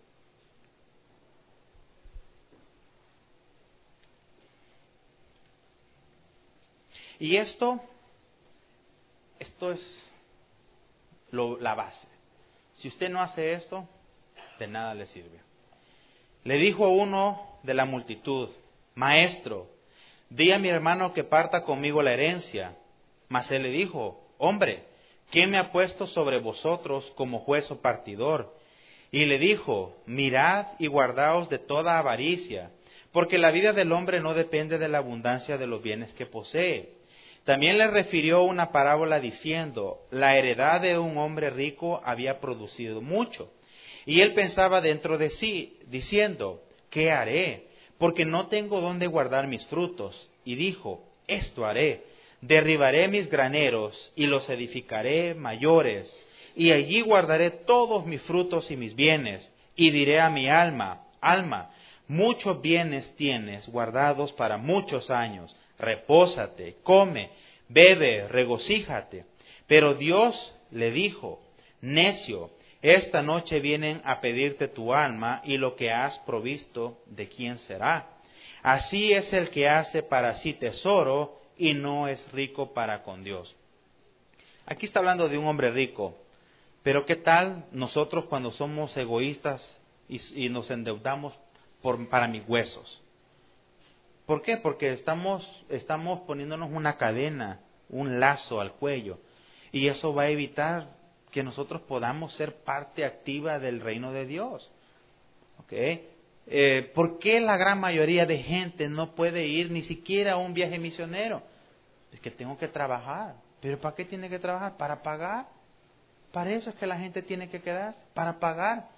S2: Y esto, esto es lo, la base. Si usted no hace esto, de nada le sirve. Le dijo a uno de la multitud: Maestro, di a mi hermano que parta conmigo la herencia. Mas él le dijo: Hombre, ¿quién me ha puesto sobre vosotros como juez o partidor? Y le dijo: Mirad y guardaos de toda avaricia, porque la vida del hombre no depende de la abundancia de los bienes que posee. También le refirió una parábola diciendo: La heredad de un hombre rico había producido mucho. Y él pensaba dentro de sí, diciendo: ¿Qué haré? Porque no tengo dónde guardar mis frutos. Y dijo: Esto haré: derribaré mis graneros y los edificaré mayores, y allí guardaré todos mis frutos y mis bienes. Y diré a mi alma: Alma, muchos bienes tienes guardados para muchos años. Repósate, come, bebe, regocíjate. Pero Dios le dijo: Necio, esta noche vienen a pedirte tu alma, y lo que has provisto, ¿de quién será? Así es el que hace para sí tesoro y no es rico para con Dios. Aquí está hablando de un hombre rico, pero ¿qué tal nosotros cuando somos egoístas y, y nos endeudamos por, para mis huesos? ¿Por qué? Porque estamos, estamos poniéndonos una cadena, un lazo al cuello, y eso va a evitar que nosotros podamos ser parte activa del reino de Dios. ¿Okay? Eh, ¿Por qué la gran mayoría de gente no puede ir ni siquiera a un viaje misionero? Es que tengo que trabajar. ¿Pero para qué tiene que trabajar? ¿Para pagar? Para eso es que la gente tiene que quedarse, para pagar.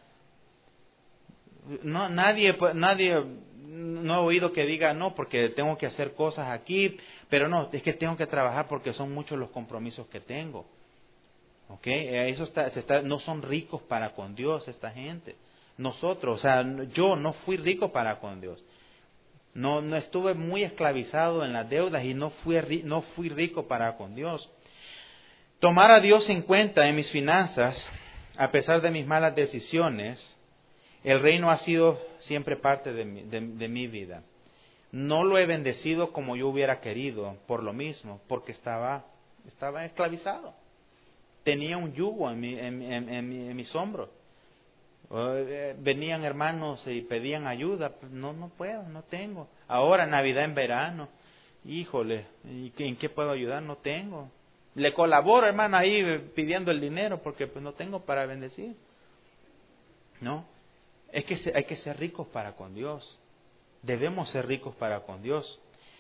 S2: No, nadie, nadie, no he oído que diga no, porque tengo que hacer cosas aquí, pero no, es que tengo que trabajar porque son muchos los compromisos que tengo. ¿Ok? Eso está, se está, no son ricos para con Dios esta gente. Nosotros, o sea, yo no fui rico para con Dios. No, no estuve muy esclavizado en las deudas y no fui, no fui rico para con Dios. Tomar a Dios en cuenta en mis finanzas, a pesar de mis malas decisiones, el reino ha sido siempre parte de mi, de, de mi vida. No lo he bendecido como yo hubiera querido, por lo mismo, porque estaba, estaba esclavizado. Tenía un yugo en, mi, en, en, en, en mis hombros. Venían hermanos y pedían ayuda. No, no puedo, no tengo. Ahora, Navidad en verano. Híjole, ¿en qué puedo ayudar? No tengo. Le colaboro, hermano, ahí pidiendo el dinero porque pues no tengo para bendecir. No, es que hay que ser ricos para con Dios. Debemos ser ricos para con Dios.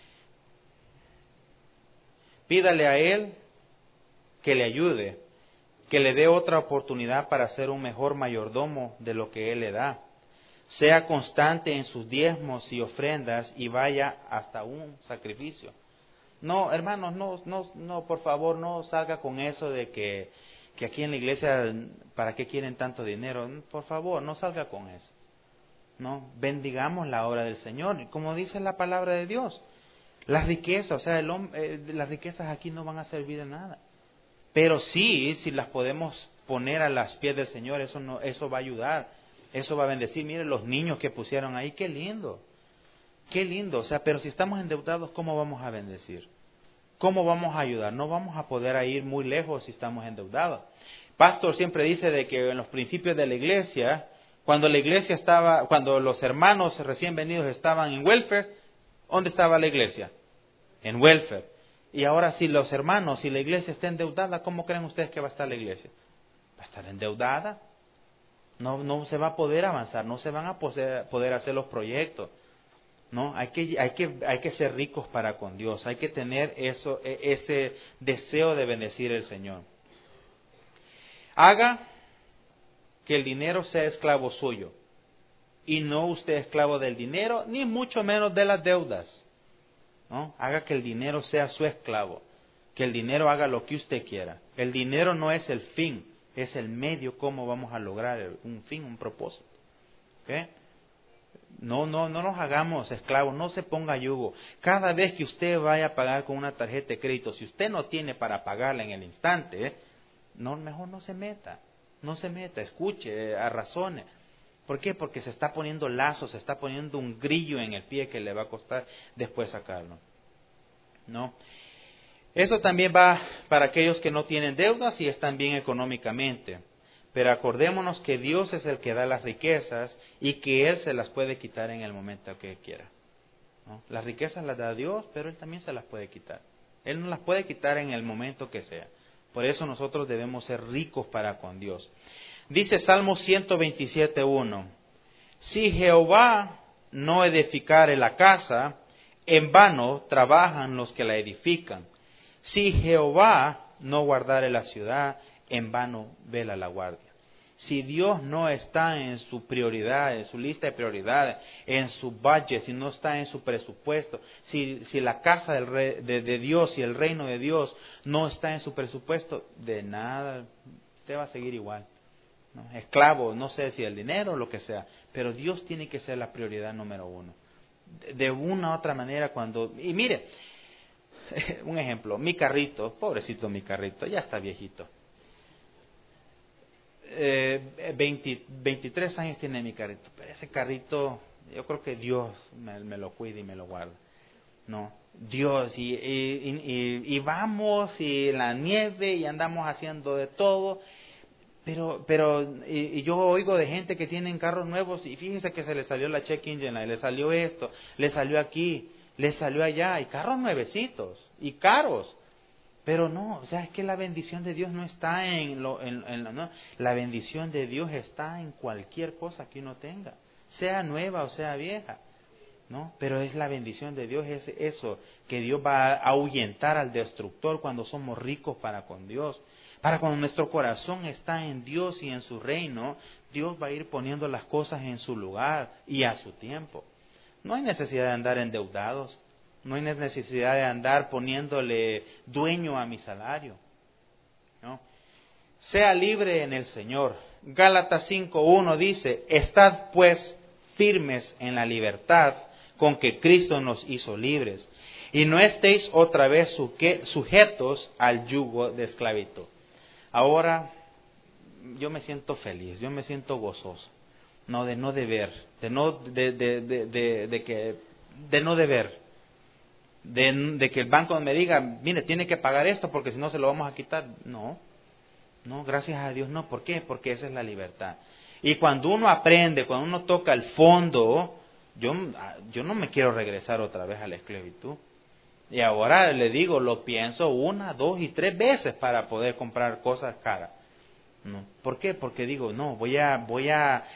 S2: Pídale a Él que le ayude, que le dé otra oportunidad para ser un mejor mayordomo de lo que Él le da. Sea constante en sus diezmos y ofrendas y vaya hasta un sacrificio. No, hermanos, no, no, no, por favor, no salga con eso de que, que aquí en la iglesia, ¿para qué quieren tanto dinero? Por favor, no salga con eso. No, bendigamos la obra del Señor, como dice la palabra de Dios. Las riquezas, o sea, el, eh, las riquezas aquí no van a servir de nada. Pero sí, si las podemos poner a los pies del Señor, eso no, eso va a ayudar, eso va a bendecir. Miren los niños que pusieron ahí, qué lindo, qué lindo. O sea, pero si estamos endeudados, ¿cómo vamos a bendecir? ¿Cómo vamos a ayudar? No vamos a poder ir muy lejos si estamos endeudados. Pastor siempre dice de que en los principios de la iglesia, cuando la iglesia estaba, cuando los hermanos recién venidos estaban en welfare, ¿dónde estaba la iglesia? En welfare. Y ahora si los hermanos, si la iglesia está endeudada, ¿cómo creen ustedes que va a estar la iglesia? Va a estar endeudada. No, no se va a poder avanzar, no se van a poder, poder hacer los proyectos. No, hay que, hay que, hay que ser ricos para con Dios, hay que tener eso, ese deseo de bendecir al Señor. Haga que el dinero sea esclavo suyo y no usted esclavo del dinero, ni mucho menos de las deudas. ¿No? Haga que el dinero sea su esclavo, que el dinero haga lo que usted quiera. El dinero no es el fin, es el medio cómo vamos a lograr un fin, un propósito. ¿Okay? No, no, no nos hagamos esclavos, no se ponga yugo. Cada vez que usted vaya a pagar con una tarjeta de crédito, si usted no tiene para pagarla en el instante, ¿eh? no, mejor no se meta, no se meta, escuche, a razone. ¿Por qué? Porque se está poniendo lazos, se está poniendo un grillo en el pie que le va a costar después sacarlo. ¿No? Eso también va para aquellos que no tienen deudas y están bien económicamente. Pero acordémonos que Dios es el que da las riquezas y que Él se las puede quitar en el momento que quiera. ¿No? Las riquezas las da Dios, pero Él también se las puede quitar. Él nos las puede quitar en el momento que sea. Por eso nosotros debemos ser ricos para con Dios. Dice Salmo ciento veintisiete, uno. Si Jehová no edificare la casa, en vano trabajan los que la edifican. Si Jehová no guardare la ciudad, en vano vela la guardia. Si Dios no está en su prioridad, en su lista de prioridades, en su budget, si no está en su presupuesto, si, si la casa del rey, de, de Dios y el reino de Dios no está en su presupuesto, de nada, usted va a seguir igual. ¿No? Esclavo, no sé si el dinero o lo que sea, pero Dios tiene que ser la prioridad número uno. De, de una u otra manera cuando... Y mire, un ejemplo, mi carrito, pobrecito mi carrito, ya está viejito. Eh, veinte, veintitrés años tiene mi carrito, pero ese carrito yo creo que Dios me, me lo cuida y me lo guarda. No, Dios, y, y, y, y vamos y la nieve y andamos haciendo de todo, pero pero y, y yo oigo de gente que tienen carros nuevos y fíjense que se le salió la check engine, le salió esto, le salió aquí, le salió allá, y carros nuevecitos y caros. Pero no, o sea, es que la bendición de Dios no está en lo, en, en lo, no, la bendición de Dios está en cualquier cosa que uno tenga, sea nueva o sea vieja, ¿no? Pero es la bendición de Dios, es eso, que Dios va a ahuyentar al destructor cuando somos ricos para con Dios. Para cuando nuestro corazón está en Dios y en su reino, Dios va a ir poniendo las cosas en su lugar y a su tiempo. No hay necesidad de andar endeudados. No hay necesidad de andar poniéndole dueño a mi salario. ¿No? Sea libre en el Señor. Gálatas cinco uno dice, estad pues firmes en la libertad con que Cristo nos hizo libres, y no estéis otra vez sujetos al yugo de esclavitud. Ahora yo me siento feliz, yo me siento gozoso, no de no deber, de no de, de, de, de, de que de no deber. De, de que el banco me diga, mire, tiene que pagar esto porque si no se lo vamos a quitar. No, no, gracias a Dios no. ¿Por qué? Porque esa es la libertad. Y cuando uno aprende, cuando uno toca el fondo, yo, yo no me quiero regresar otra vez a la esclavitud. Y ahora le digo, lo pienso una, dos y tres veces para poder comprar cosas caras. No. ¿Por qué? Porque digo, no, voy a voy a, a,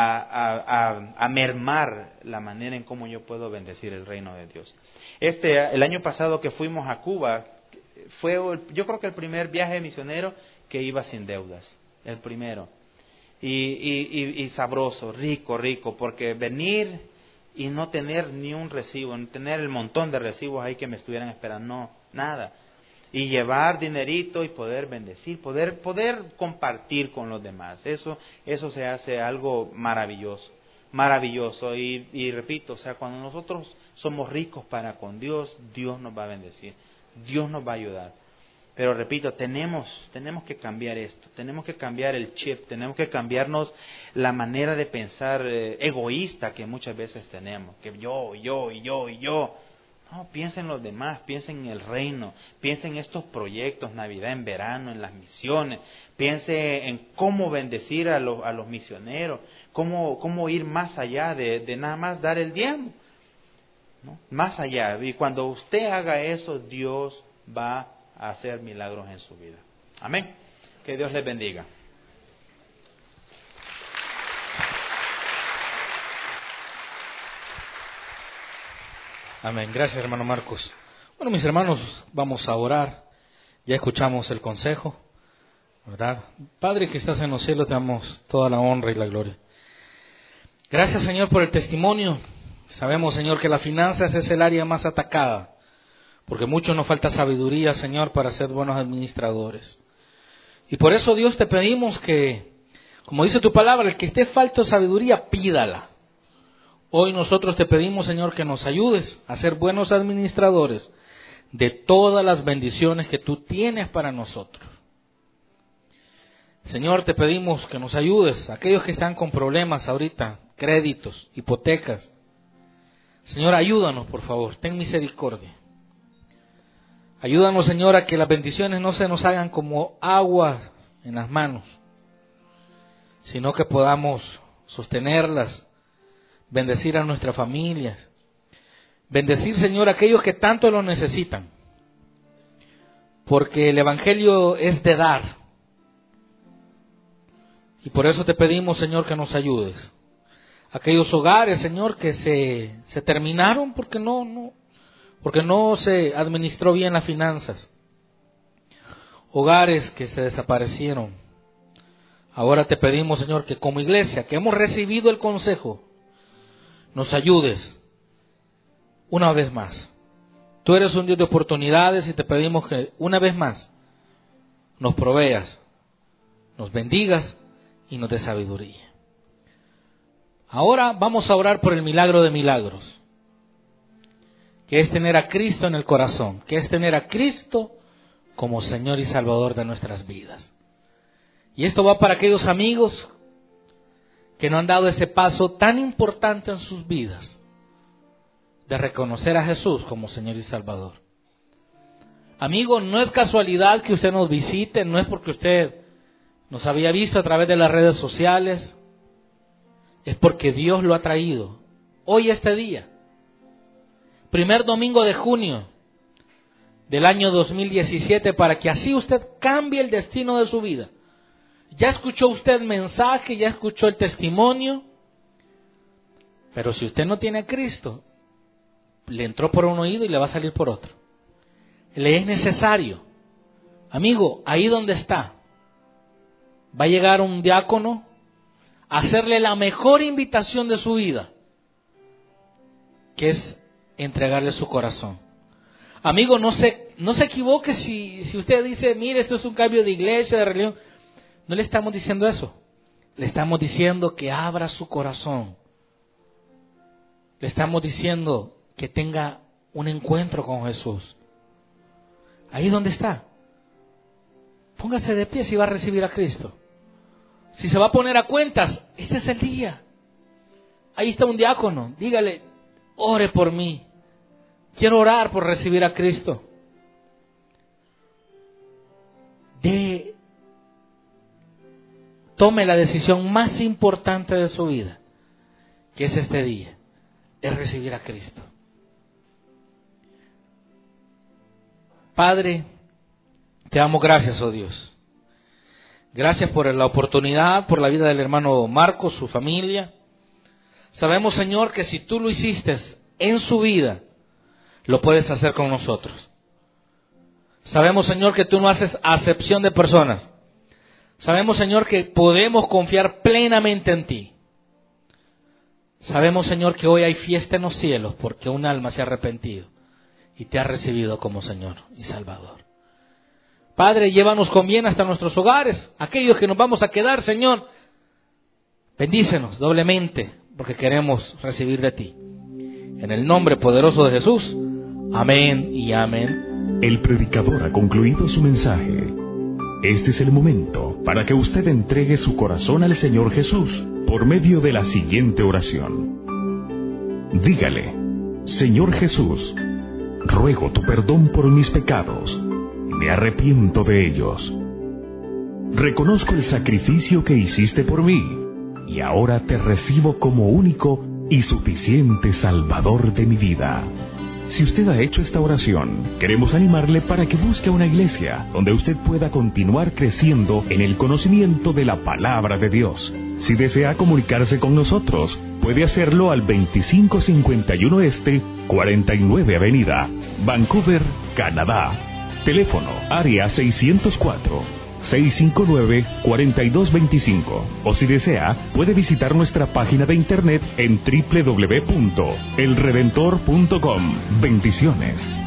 S2: a, a mermar la manera en cómo yo puedo bendecir el reino de Dios. Este, el año pasado que fuimos a Cuba, fue yo creo que el primer viaje misionero que iba sin deudas, el primero. Y, y, y, y sabroso, rico, rico, porque venir y no tener ni un recibo, no tener el montón de recibos ahí que me estuvieran esperando, no, nada. Y llevar dinerito y poder bendecir, poder poder compartir con los demás. Eso eso se hace algo maravilloso, maravilloso. Y, y repito, o sea, cuando nosotros somos ricos para con Dios, Dios nos va a bendecir, Dios nos va a ayudar. Pero repito, tenemos tenemos que cambiar esto, tenemos que cambiar el chip, tenemos que cambiarnos la manera de pensar eh, egoísta que muchas veces tenemos, que yo, yo, y yo, y yo. No, piensen en los demás, piensen en el reino, piensen en estos proyectos, Navidad en verano, en las misiones, piensen en cómo bendecir a los, a los misioneros, cómo, cómo ir más allá de, de nada más dar el diezmo, ¿no? Más allá. Y cuando usted haga eso, Dios va a hacer milagros en su vida. Amén. Que Dios les bendiga.
S3: Amén. Gracias, hermano Marcos. Bueno, mis hermanos, vamos a orar. Ya escuchamos el consejo. ¿verdad? Padre que estás en los cielos, te damos toda la honra y la gloria. Gracias, Señor, por el testimonio. Sabemos, Señor, que las finanzas es el área más atacada, porque mucho nos falta sabiduría, Señor, para ser buenos administradores. Y por eso, Dios, te pedimos que, como dice tu palabra, el que esté falto de sabiduría, pídala. Hoy nosotros te pedimos, Señor, que nos ayudes a ser buenos administradores de todas las bendiciones que tú tienes para nosotros. Señor, te pedimos que nos ayudes a aquellos que están con problemas ahorita, créditos, hipotecas. Señor, ayúdanos, por favor, ten misericordia. Ayúdanos, Señor, a que las bendiciones no se nos hagan como agua en las manos, sino que podamos sostenerlas, bendecir a nuestras familias, bendecir, Señor, a aquellos que tanto lo necesitan, porque el Evangelio es de dar. Y por eso te pedimos, Señor, que nos ayudes. Aquellos hogares, Señor, que se, se terminaron porque no, no, porque no se administró bien las finanzas. Hogares que se desaparecieron. Ahora te pedimos, Señor, que como iglesia, que hemos recibido el consejo, nos ayudes una vez más. Tú eres un Dios de oportunidades y te pedimos que una vez más nos proveas, nos bendigas y nos des sabiduría. Ahora vamos a orar por el milagro de milagros, que es tener a Cristo en el corazón, que es tener a Cristo como Señor y Salvador de nuestras vidas. Y esto va para aquellos amigos que no han dado ese paso tan importante en sus vidas, de reconocer a Jesús como Señor y Salvador. Amigo, no es casualidad que usted nos visite, no es porque usted nos había visto a través de las redes sociales, es porque Dios lo ha traído hoy este día, primer domingo de junio del año dos mil diecisiete, para que así usted cambie el destino de su vida. Ya escuchó usted el mensaje, ya escuchó el testimonio, pero si usted no tiene a Cristo, le entró por un oído y le va a salir por otro. Le es necesario, amigo, ahí donde está, va a llegar un diácono a hacerle la mejor invitación de su vida, que es entregarle su corazón. Amigo, no se, no se equivoque si, si usted dice, mire, esto es un cambio de iglesia, de religión. No le estamos diciendo eso. Le estamos diciendo que abra su corazón. Le estamos diciendo que tenga un encuentro con Jesús. Ahí donde está. Póngase de pie si va a recibir a Cristo. Si se va a poner a cuentas, este es el día. Ahí está un diácono. Dígale, ore por mí. Quiero orar por recibir a Cristo. De Tome la decisión más importante de su vida, que es este día, es recibir a Cristo. Padre, te damos gracias, oh Dios. Gracias por la oportunidad, por la vida del hermano Marcos, su familia. Sabemos, Señor, que si tú lo hiciste en su vida, lo puedes hacer con nosotros. Sabemos, Señor, que tú no haces acepción de personas. Sabemos, Señor, que podemos confiar plenamente en ti. Sabemos, Señor, que hoy hay fiesta en los cielos porque un alma se ha arrepentido y te ha recibido como Señor y Salvador. Padre, llévanos con bien hasta nuestros hogares. Aquellos que nos vamos a quedar, Señor, bendícenos doblemente porque queremos recibir de ti. En el nombre poderoso de Jesús. Amén y amén.
S1: El predicador ha concluido su mensaje. Este es el momento para que usted entregue su corazón al Señor Jesús por medio de la siguiente oración. Dígale: Señor Jesús, ruego tu perdón por mis pecados. Me arrepiento de ellos. Reconozco el sacrificio que hiciste por mí y ahora te recibo como único y suficiente Salvador de mi vida. Si usted ha hecho esta oración, queremos animarle para que busque una iglesia donde usted pueda continuar creciendo en el conocimiento de la palabra de Dios. Si desea comunicarse con nosotros, puede hacerlo al veinticinco cincuenta y uno Este, cuarenta y nueve Avenida, Vancouver, Canadá. Teléfono área seiscientos cuatro, seis cinco nueve, cuatro dos dos cinco. O si desea, puede visitar nuestra página de internet en doble u doble u doble u punto el redentor punto com. Bendiciones.